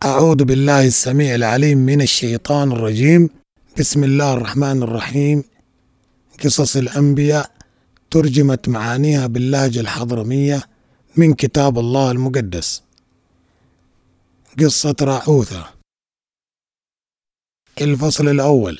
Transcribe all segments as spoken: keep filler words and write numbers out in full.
أعوذ بالله السميع العليم من الشيطان الرجيم. بسم الله الرحمن الرحيم. قصص الأنبياء ترجمت معانيها باللهجة الحضرمية من كتاب الله المقدس. قصة راعوثة. الفصل الأول.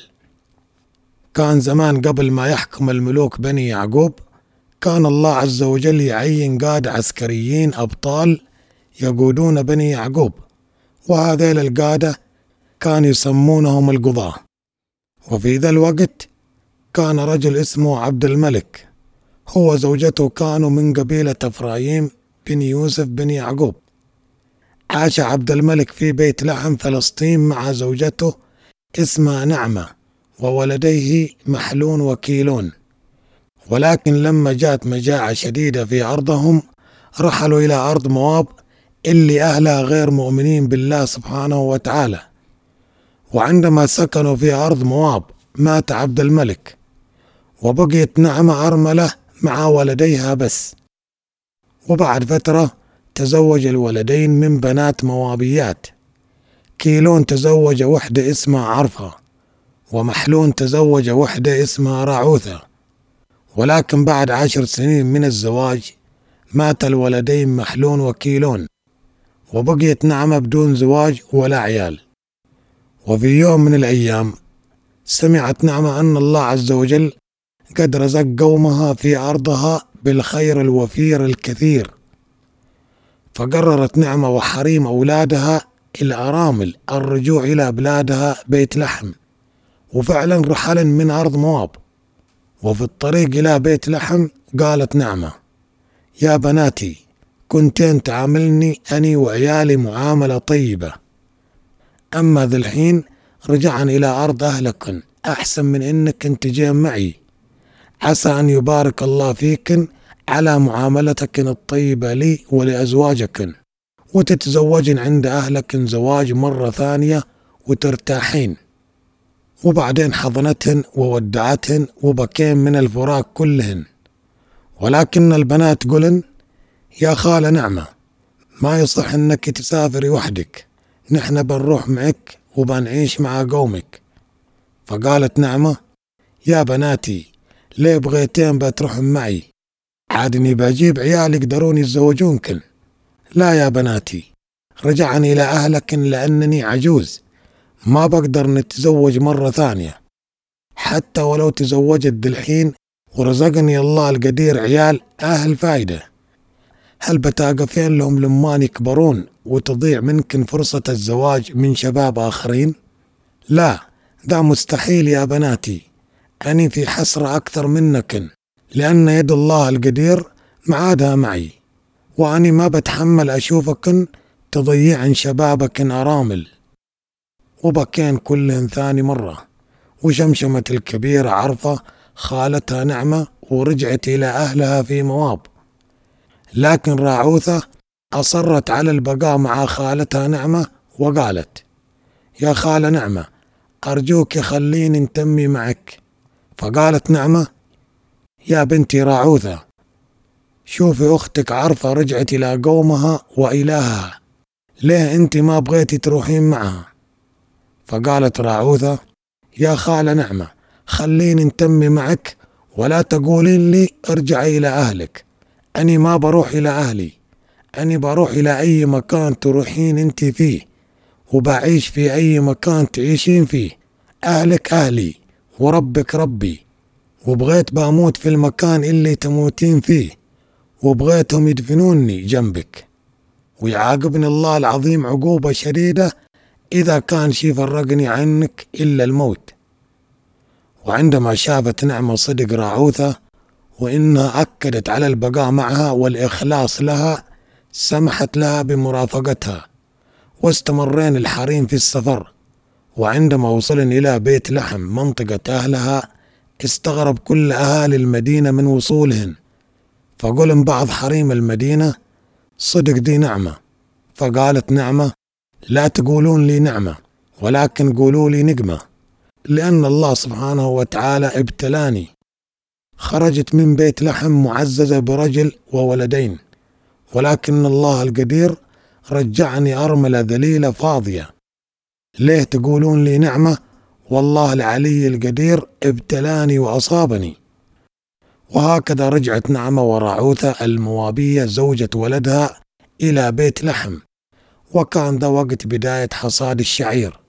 كان زمان قبل ما يحكم الملوك بني يعقوب، كان الله عز وجل يعين قادة عسكريين أبطال يقودون بني يعقوب، وهذيل القادة كان يسمونهم القضاة. وفي ذا الوقت كان رجل اسمه عبد الملك، هو زوجته كانوا من قبيلة إفرايم بن يوسف بن يعقوب. عاش عبد الملك في بيت لحم فلسطين مع زوجته اسمها نعمة وولديه محلون وكيلون. ولكن لما جاءت مجاعة شديدة في أرضهم رحلوا إلى أرض مواب اللي أهلها غير مؤمنين بالله سبحانه وتعالى. وعندما سكنوا في أرض مواب مات عبد الملك، وبقيت نعمة أرملة مع ولديها بس. وبعد فترة تزوج الولدين من بنات موابيات. كيلون تزوج وحدة اسمها عرفة، ومحلون تزوج وحدة اسمها راعوثة. ولكن بعد عشر سنين من الزواج مات الولدين محلون وكيلون، وبقيت نعمة بدون زواج ولا عيال. وفي يوم من الأيام سمعت نعمة أن الله عز وجل قد رزق قومها في أرضها بالخير الوفير الكثير، فقررت نعمة وحريم أولادها الأرامل الرجوع إلى بلادها بيت لحم. وفعلا رحل من أرض مواب، وفي الطريق إلى بيت لحم قالت نعمة: يا بناتي، كنتين تعاملني أني وعيالي معاملة طيبة، أما ذا الحين رجعن إلى أرض أهلكن أحسن من إنك انت جين معي. عسى أن يبارك الله فيكن على معاملتكن الطيبة لي ولأزواجكن، وتتزوجن عند أهلكن زواج مرة ثانية وترتاحين. وبعدين حضنتهن وودعتهن وبكين من الفراق كلهن. ولكن البنات قلن: يا خالة نعمة، ما يصح انك تسافري وحدك، نحن بنروح معك وبنعيش مع قومك. فقالت نعمة: يا بناتي، ليه بغيتين بتروحن معي؟ عادني بجيب عيال يقدرون يتزوجونكن. لا يا بناتي، رجعني إلى أهلكن لأنني عجوز، ما بقدر نتزوج مرة ثانية، حتى ولو تزوجت دلحين ورزقني الله القدير عيال أهل فايدة، هل بتاقفين لهم لمان يكبرون وتضيع منكن فرصة الزواج من شباب آخرين؟ لا، ذا مستحيل يا بناتي، أني في حسرة أكثر منكن، لأن يد الله القدير معادها معي، وأني ما بتحمل أشوفكن تضيعن شبابكن أرامل. وبكين كلهن ثاني مرة، وشمشمت الكبيرة عرفة خالتها نعمة ورجعت إلى أهلها في مواب. لكن راعوثة أصرت على البقاء مع خالتها نعمة وقالت: يا خالة نعمة، أرجوك خليني نتمي معك. فقالت نعمة: يا بنتي راعوثة، شوفي أختك عرفة رجعت إلى قومها وإلهها، ليه أنت ما بغيتي تروحين معها؟ فقالت راعوثة: يا خالة نعمة، خليني نتمي معك ولا تقولين لي ارجعي إلى أهلك، أني ما بروح إلى أهلي، أني بروح إلى أي مكان تروحين أنت فيه، وبعيش في أي مكان تعيشين فيه، أهلك أهلي وربك ربي، وبغيت بموت في المكان اللي تموتين فيه، وبغيتهم يدفنوني جنبك، ويعاقبني الله العظيم عقوبة شديدة إذا كان شي فرقني عنك إلا الموت. وعندما شافت نعمة صدق راعوثة وإنها أكدت على البقاء معها والإخلاص لها، سمحت لها بمرافقتها، واستمرين الحريم في السفر. وعندما وصلن إلى بيت لحم منطقة أهلها استغرب كل أهالي المدينة من وصولهن، فقلن بعض حريم المدينة: صدق دي نعمة. فقالت نعمة: لا تقولون لي نعمة، ولكن قولوا لي نقمة، لأن الله سبحانه وتعالى ابتلاني. خرجت من بيت لحم معززة برجل وولدين، ولكن الله القدير رجعني أرملة ذليلة فاضية. ليه تقولون لي نعمة؟ والله العلي القدير ابتلاني وأصابني. وهكذا رجعت نعمة وراعوثة الموابية زوجة ولدها إلى بيت لحم، وكان ذا وقت بداية حصاد الشعير.